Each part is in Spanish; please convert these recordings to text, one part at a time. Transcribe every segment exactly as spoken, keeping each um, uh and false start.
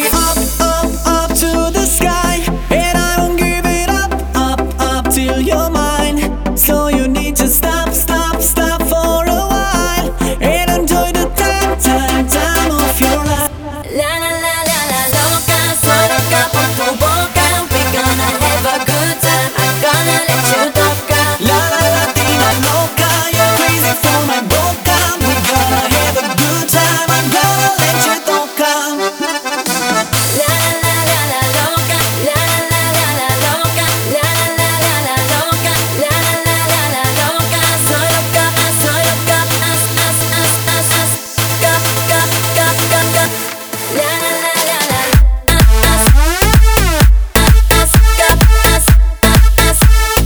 Up, up, up to the sky, and I won't give it up, up, up till you're mine. So you need to stop, stop, stop for a while and enjoy the time, time, time of your life. La la la la la loca, soy loca por tu boca. We gonna have a good time, I'm gonna let you toca. La la Latina loca, you're crazy for my boca. We're gonna have a good time, I'm gonna let you toca. La la la la loca, la la la la loca, la la la la loca, la la la la loca. Soy loca, soy loca, as as as as as. Ga ga ga ga ga. La la la la la. As as ga as as as.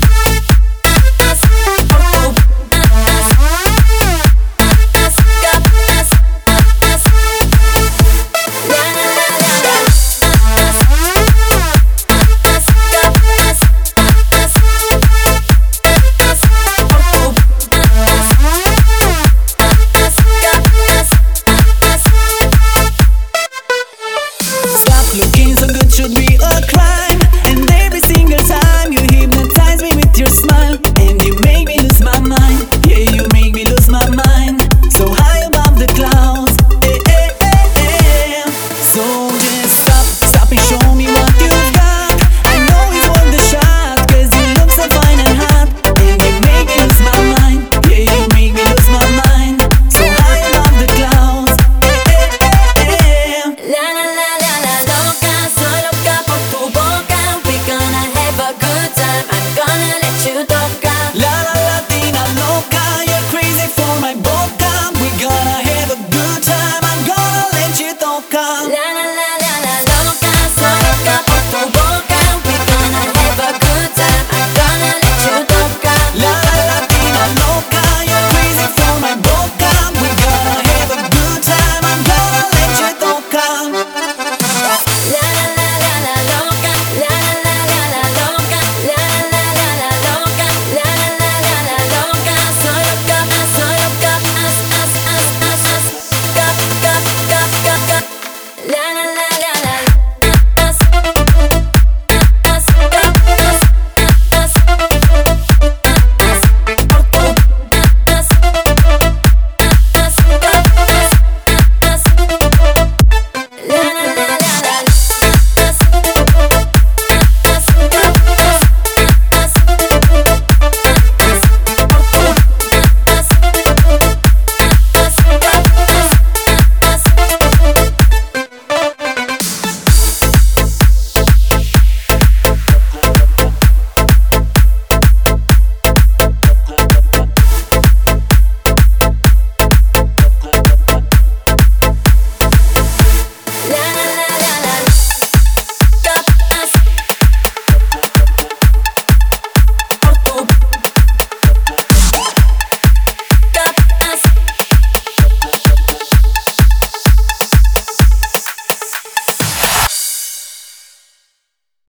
Stop looking so good should be a crime. And every single time you hypnotize me with your smile, and you make me lose my mind. Yeah, you make me lose my mind. So high above the clouds. Eh, eh, eh, eh. So just stop, stop and show